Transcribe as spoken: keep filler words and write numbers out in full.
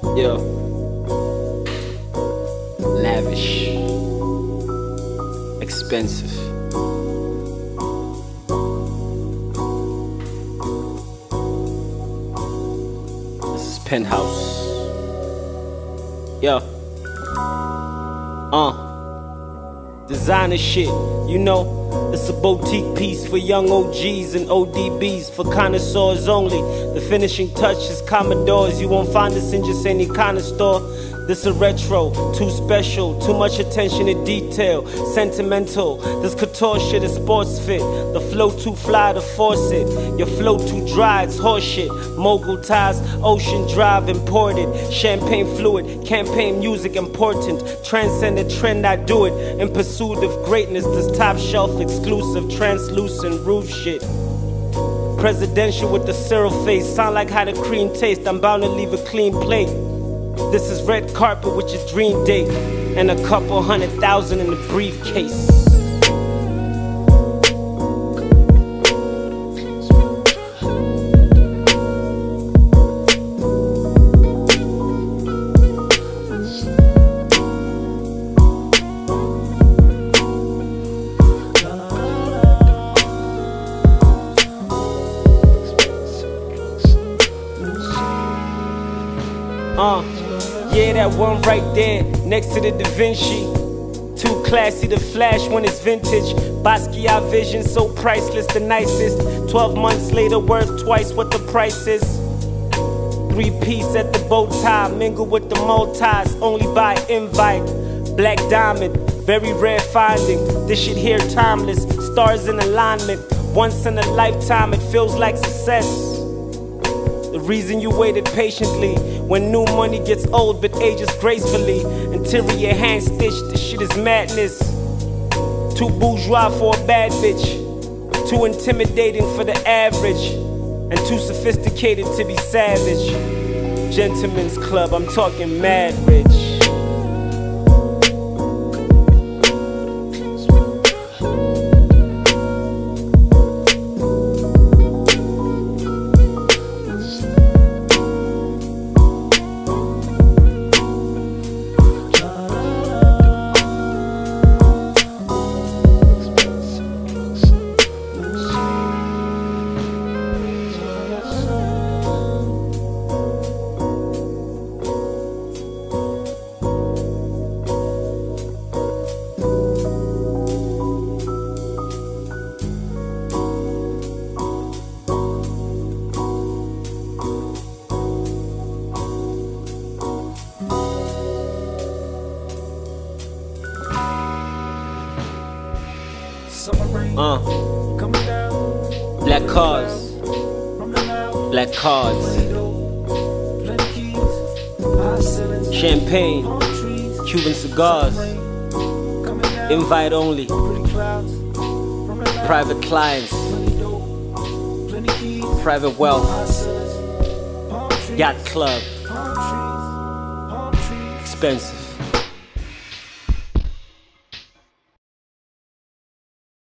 Yeah. Lavish. Expensive. This is Penthouse. Yeah. Uh. Designer shit, you know. It's a boutique piece for young O Gs and O D Bs, for connoisseurs only. The finishing touch is Commodores. You won't find this in just any kind of store. This a retro, too special, too much attention to detail, sentimental. This couture shit is sports fit. The flow too fly to force it. Your flow too dry, it's horseshit. Mogul ties, ocean drive imported. Champagne fluid, campaign music important. Transcend the trend, I do it. In pursuit of greatness, this top shelf exclusive, translucent roof shit. Presidential with the syrup face, sound like how the cream tastes. I'm bound to leave a clean plate. This is red carpet with your dream date, and a couple hundred thousand in the briefcase. Uh, yeah, that one right there, next to the Da Vinci. Too classy to flash when it's vintage. Basquiat vision, so priceless, the nicest. Twelve months later, worth twice what the price is. Three piece at the bow tie, mingle with the multis, only by invite. Black diamond, very rare finding. This shit here timeless, stars in alignment. Once in a lifetime, it feels like success. The reason you waited patiently, when new money gets old but ages gracefully. Interior hand stitched, this shit is madness. Too bourgeois for a bad bitch, too intimidating for the average, and too sophisticated to be savage. Gentlemen's club, I'm talking mad rich. Uh, black cars, black cards, champagne, Cuban cigars, invite only, private clients, private wealth, yacht club, expensive.